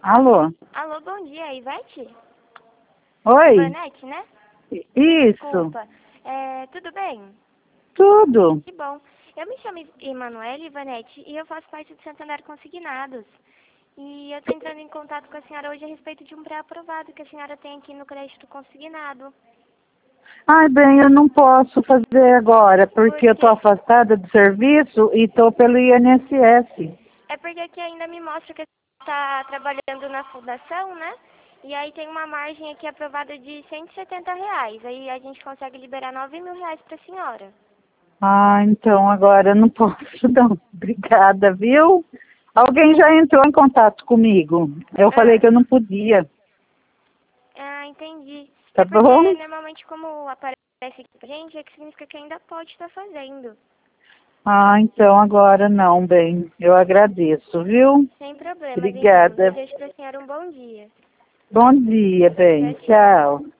Alô? Alô, bom dia, Ivete? Oi? Ivanete, né? Isso. Desculpa. Tudo bem? Tudo. Que bom. Eu me chamo Emanuele Ivanete e eu faço parte do Santander Consignados. E eu estou entrando em contato com a senhora hoje a respeito de um pré-aprovado que a senhora tem aqui no crédito consignado. Ai, bem, eu não posso fazer agora, porque eu estou Porque afastada do serviço e estou pelo INSS. é porque aqui ainda me mostra que a senhora está trabalhando na fundação, né? E aí tem uma margem aqui aprovada de R$ 170. Aí a gente consegue liberar R$ 9.000 para a senhora. Ah, então agora eu não posso não. Obrigada, viu? Alguém já entrou em contato comigo. Eu falei que eu não podia, Entendi. tá É porque bom? normalmente como aparece aqui pra gente, é que significa que ainda pode estar fazendo. Ah, então agora não, bem. Eu agradeço, viu? Sem problemas, então. Obrigada. Desejo pra senhora um bom dia. Bom dia, bem. Tchau, tchau. Tchau.